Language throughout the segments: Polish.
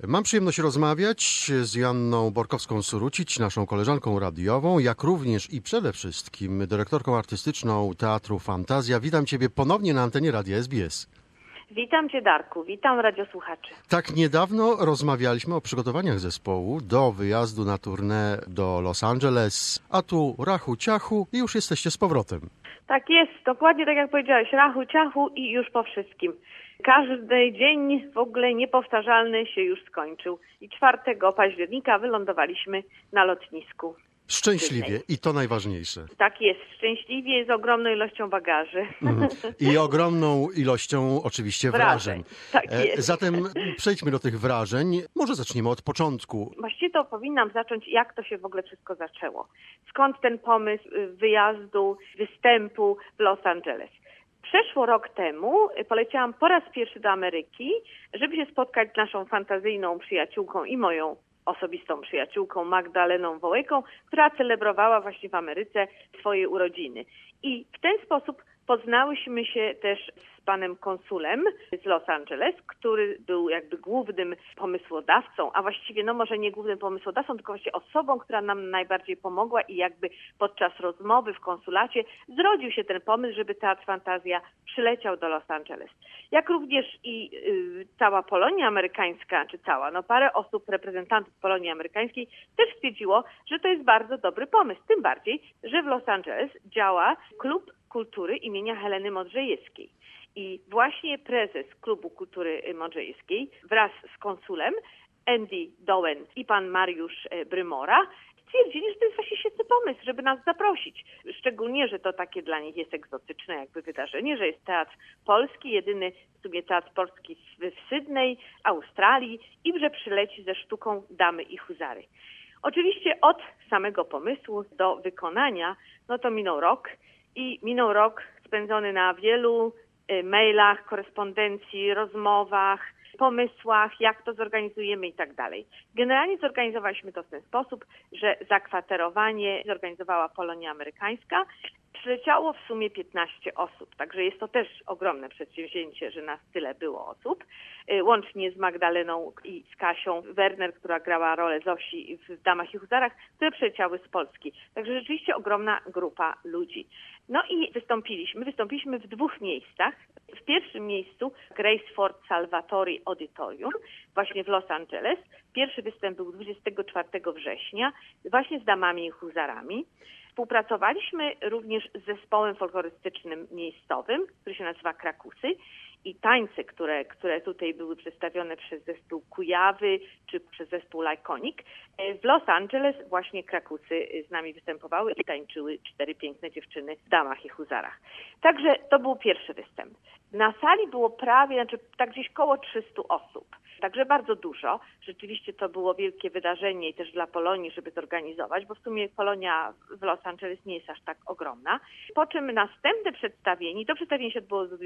Mam przyjemność rozmawiać z Joanną Borkowską-Surucić, naszą koleżanką radiową, jak również i przede wszystkim dyrektorką artystyczną Teatru Fantazja. Witam Ciebie ponownie na antenie Radia SBS. Witam Cię, Darku. Witam radiosłuchaczy. Tak niedawno rozmawialiśmy o przygotowaniach zespołu do wyjazdu na tournée do Los Angeles, a tu rachu ciachu i już jesteście z powrotem. Tak jest, dokładnie tak jak powiedziałeś, rachu ciachu i już po wszystkim. Każdy dzień w ogóle niepowtarzalny się już skończył i 4 października wylądowaliśmy na lotnisku. Szczęśliwie i to najważniejsze. Tak jest, szczęśliwie z ogromną ilością bagaży. I ogromną ilością oczywiście wrażeń. Tak jest. Zatem przejdźmy do tych wrażeń. Może zaczniemy od początku. Właściwie to powinnam zacząć, jak to się w ogóle wszystko zaczęło. Skąd ten pomysł wyjazdu, występu w Los Angeles? Przeszło rok temu poleciałam po raz pierwszy do Ameryki, żeby się spotkać z naszą fantazyjną przyjaciółką i moją osobistą przyjaciółką Magdaleną Wołejką, która celebrowała właśnie w Ameryce swoje urodziny. I w ten sposób poznałyśmy się też z panem konsulem z Los Angeles, który był jakby głównym pomysłodawcą, a właściwie no może nie głównym pomysłodawcą, tylko właśnie osobą, która nam najbardziej pomogła i jakby podczas rozmowy w konsulacie zrodził się ten pomysł, żeby Teatr Fantazja przyleciał do Los Angeles. Jak również i cała Polonia amerykańska, czy cała, no parę osób, reprezentantów Polonii amerykańskiej też stwierdziło, że to jest bardzo dobry pomysł. Tym bardziej, że w Los Angeles działa Klub Kultury imienia Heleny Modrzejewskiej. I właśnie prezes Klubu Kultury Modrzejewskiej wraz z konsulem Andy Dowen i pan Mariusz Brymora stwierdzili, że to jest właśnie świetny pomysł, żeby nas zaprosić. Szczególnie, że to takie dla nich jest egzotyczne jakby wydarzenie, że jest teatr polski, jedyny w sumie teatr polski w Sydney, Australii i że przyleci ze sztuką Damy i Huzary. Oczywiście od samego pomysłu do wykonania, no to minął rok i minął rok spędzony na wielu mailach, korespondencji, rozmowach, pomysłach, jak to zorganizujemy i tak dalej. Generalnie zorganizowaliśmy to w ten sposób, że zakwaterowanie zorganizowała Polonia Amerykańska. Przyleciało w sumie 15 osób, także jest to też ogromne przedsięwzięcie, że nas tyle było osób. Łącznie z Magdaleną i z Kasią Werner, która grała rolę Zosi w Damach i Huzarach, które przyleciały z Polski. Także rzeczywiście ogromna grupa ludzi. No i wystąpiliśmy w 2 miejscach. W pierwszym miejscu Grace Ford Salvatori Auditorium, właśnie w Los Angeles. Pierwszy występ był 24 września, właśnie z Damami i Huzarami. Współpracowaliśmy również z zespołem folklorystycznym miejscowym, który się nazywa Krakusy i tańce, które tutaj były przedstawione przez zespół Kujawy czy przez zespół Lajkonik. W Los Angeles właśnie Krakusy z nami występowały i tańczyły 4 piękne dziewczyny w Damach i Huzarach. Także to był pierwszy występ. Na sali było tak gdzieś koło 300 osób. Także bardzo dużo. Rzeczywiście to było wielkie wydarzenie i też dla Polonii, żeby zorganizować, bo w sumie Polonia w Los Angeles nie jest aż tak ogromna. Po czym następne przedstawienie, to przedstawienie się odbyło do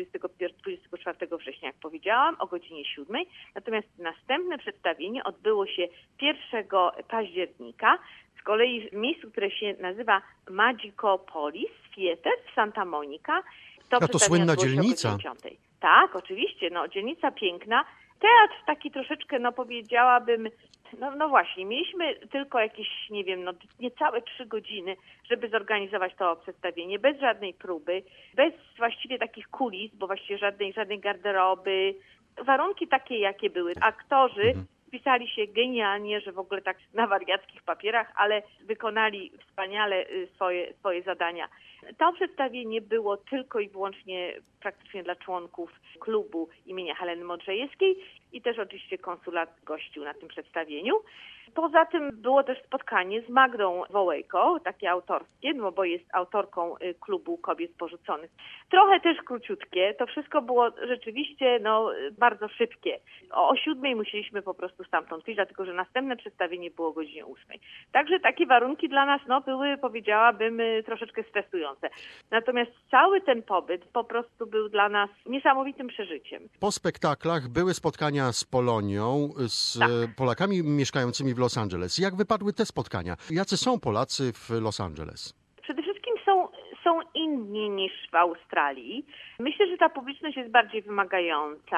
24 września, jak powiedziałam, o godzinie 7. Natomiast następne przedstawienie odbyło się 1 października, z kolei w miejscu, które się nazywa Magicopolis Theater w Santa Monica. To słynna dzielnica. Tak, oczywiście, dzielnica piękna. Teatr taki troszeczkę, powiedziałabym, no właśnie, mieliśmy tylko jakieś, niecałe 3 godziny, żeby zorganizować to przedstawienie, bez żadnej próby, bez właściwie takich kulis, bo właściwie żadnej garderoby. Warunki takie, jakie były. Aktorzy wpisali się genialnie, że w ogóle tak na wariackich papierach, ale wykonali wspaniale swoje zadania. To przedstawienie było tylko i wyłącznie praktycznie dla członków klubu imienia Heleny Modrzejewskiej i też oczywiście konsulat gościł na tym przedstawieniu. Poza tym było też spotkanie z Magdą Wołejką, takie autorskie, bo jest autorką klubu Kobiet Porzuconych. Trochę też króciutkie, to wszystko było rzeczywiście bardzo szybkie. O 7 musieliśmy po prostu stamtąd wyjść, dlatego że następne przedstawienie było o godzinie 8. Także takie warunki dla nas były, powiedziałabym, troszeczkę stresujące. Natomiast cały ten pobyt po prostu był dla nas niesamowitym przeżyciem. Po spektaklach były spotkania z Polonią, z Polakami mieszkającymi w Los Angeles. Jak wypadły te spotkania? Jacy są Polacy w Los Angeles? Przede wszystkim są inni niż w Australii. Myślę, że ta publiczność jest bardziej wymagająca.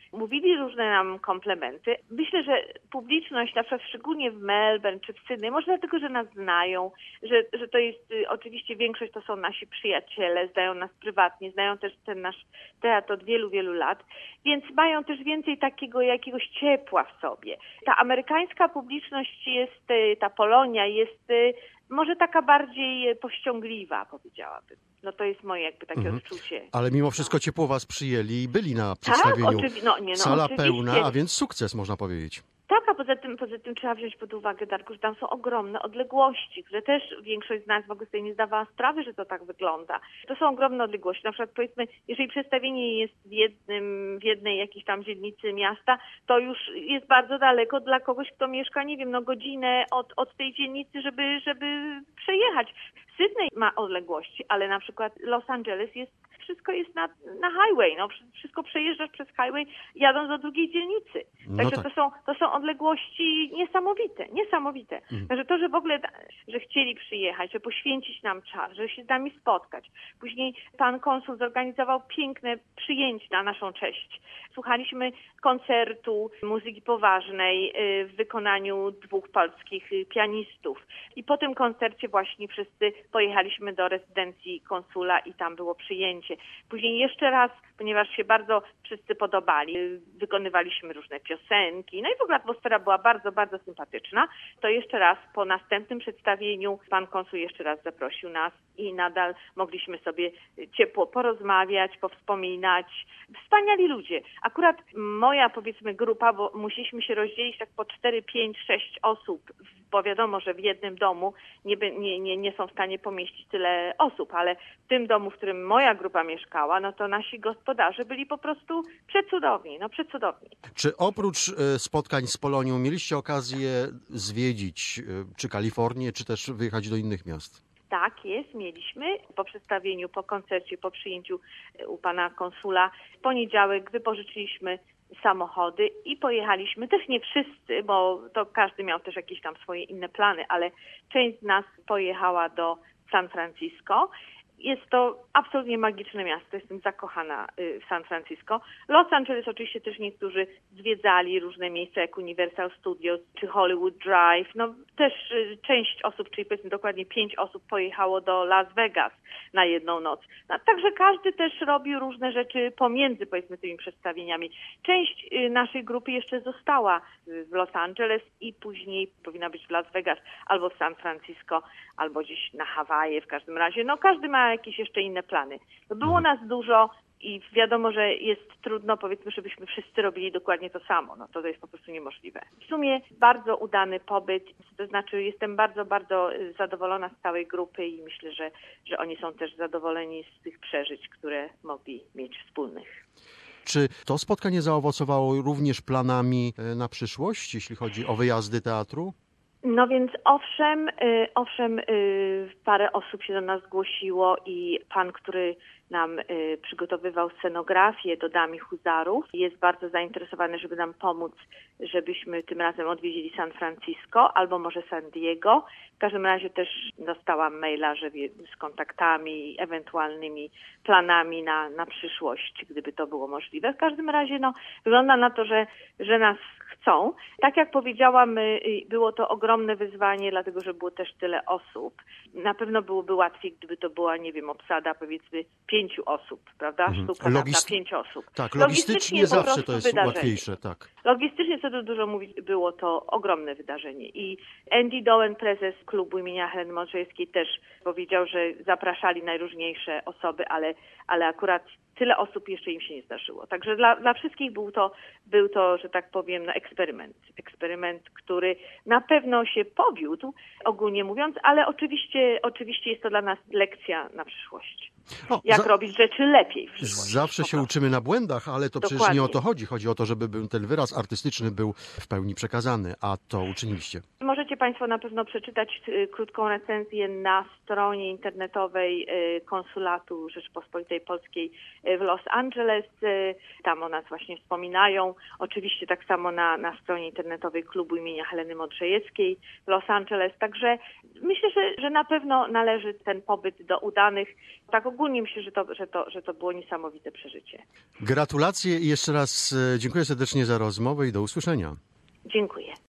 Mówili różne nam komplementy. Myślę, że publiczność, na przykład szczególnie w Melbourne czy w Sydney, może dlatego, że nas znają, że to jest oczywiście większość to są nasi przyjaciele, znają nas prywatnie, znają też ten nasz teatr od wielu, wielu lat, więc mają też więcej takiego jakiegoś ciepła w sobie. Ta amerykańska publiczność jest, ta Polonia jest może taka bardziej powściągliwa, powiedziałabym. No to jest moje jakby takie odczucie. Ale mimo wszystko ciepło was przyjęli i byli na Tak, przedstawieniu. Sala oczywiście. pełna, a więc sukces, można powiedzieć. Tak, a poza tym trzeba wziąć pod uwagę, Darku, że tam są ogromne odległości, które też większość z nas w ogóle sobie nie zdawała sprawy, że to tak wygląda. To są ogromne odległości. Na przykład powiedzmy, jeżeli przedstawienie jest w jednej jakiejś tam dzielnicy miasta, to już jest bardzo daleko dla kogoś, kto mieszka, nie wiem, godzinę od tej dzielnicy, żeby przejechać. Sydney ma odległości, ale na przykład Los Angeles wszystko jest na highway, wszystko przejeżdżasz przez highway jadąc do drugiej dzielnicy. Także tak. to są odległości niesamowite. Także to, że w ogóle, że chcieli przyjechać, że poświęcić nam czas, że się z nami spotkać. Później pan konsul zorganizował piękne przyjęcie na naszą cześć. Słuchaliśmy koncertu muzyki poważnej w wykonaniu 2 polskich pianistów. I po tym koncercie właśnie wszyscy pojechaliśmy do rezydencji konsula i tam było przyjęcie. Później jeszcze raz, ponieważ się bardzo wszyscy podobali, wykonywaliśmy różne piosenki, no i w ogóle atmosfera była bardzo, bardzo sympatyczna, to jeszcze raz po następnym przedstawieniu pan konsul jeszcze raz zaprosił nas i nadal mogliśmy sobie ciepło porozmawiać, powspominać. Wspaniali ludzie. Akurat moja, powiedzmy, grupa, bo musieliśmy się rozdzielić tak po 4, 5, 6 osób, bo wiadomo, że w jednym domu nie są w stanie pomieścić tyle osób, ale w tym domu, w którym moja grupa mieszkała, no to nasi gospodarze byli po prostu przecudowni. Czy oprócz spotkań z Polonią mieliście okazję zwiedzić czy Kalifornię, czy też wyjechać do innych miast? Tak jest, mieliśmy po przedstawieniu, po koncercie, po przyjęciu u pana konsula. W poniedziałek wypożyczyliśmy samochody i pojechaliśmy, też nie wszyscy, bo to każdy miał też jakieś tam swoje inne plany, ale część z nas pojechała do San Francisco. Jest to absolutnie magiczne miasto, jestem zakochana w San Francisco. Los Angeles oczywiście też niektórzy zwiedzali różne miejsca jak Universal Studios czy Hollywood Drive. No też część osób, czyli powiedzmy dokładnie 5 osób pojechało do Las Vegas na jedną noc. No, także każdy też robił różne rzeczy pomiędzy powiedzmy tymi przedstawieniami. Część naszej grupy jeszcze została w Los Angeles i później powinna być w Las Vegas albo w San Francisco, albo gdzieś na Hawaje w każdym razie. No każdy ma jakieś jeszcze inne plany. Było nas dużo i wiadomo, że jest trudno, powiedzmy, żebyśmy wszyscy robili dokładnie to samo. No to jest po prostu niemożliwe. W sumie bardzo udany pobyt, to znaczy jestem bardzo, bardzo zadowolona z całej grupy i myślę, że oni są też zadowoleni z tych przeżyć, które mogli mieć wspólnych. Czy to spotkanie zaowocowało również planami na przyszłość, jeśli chodzi o wyjazdy teatru? No więc owszem, parę osób się do nas zgłosiło i pan, który nam przygotowywał scenografię do Dam i Huzarów, jest bardzo zainteresowany, żeby nam pomóc, żebyśmy tym razem odwiedzili San Francisco albo może San Diego. W każdym razie też dostałam maila, że z kontaktami, ewentualnymi planami na przyszłość, gdyby to było możliwe. W każdym razie wygląda na to, że nas chcą. Tak jak powiedziałam, było to ogromne wyzwanie, dlatego że było też tyle osób. Na pewno byłoby łatwiej, gdyby to była, nie wiem, obsada powiedzmy 5 osób, prawda? Sztuka na 5 osób. Tak, logistycznie zawsze to jest wydarzenie. łatwiejsze, tak. Logistycznie, co tu dużo mówić, było to ogromne wydarzenie. I Andy Dowen, prezes klubu imienia Heleny Modrzejewskiej, też powiedział, że zapraszali najróżniejsze osoby, ale akurat tyle osób jeszcze im się nie zdarzyło. Także dla wszystkich był to, że tak powiem, eksperyment. Eksperyment, który na pewno się powiódł, ogólnie mówiąc, ale oczywiście jest to dla nas lekcja na przyszłość. Jak robić rzeczy lepiej w przyszłości. Zawsze się uczymy na błędach, ale to Dokładnie. przecież nie o to chodzi. Chodzi o to, żeby ten wyraz artystyczny był w pełni przekazany, a to uczyniliście. Może możecie Państwo na pewno przeczytać krótką recenzję na stronie internetowej Konsulatu Rzeczypospolitej Polskiej w Los Angeles. Tam o nas właśnie wspominają. Oczywiście tak samo na stronie internetowej klubu imienia Heleny Modrzejewskiej w Los Angeles. Także myślę, że na pewno należy ten pobyt do udanych. Tak ogólnie myślę, że to było niesamowite przeżycie. Gratulacje i jeszcze raz dziękuję serdecznie za rozmowę i do usłyszenia. Dziękuję.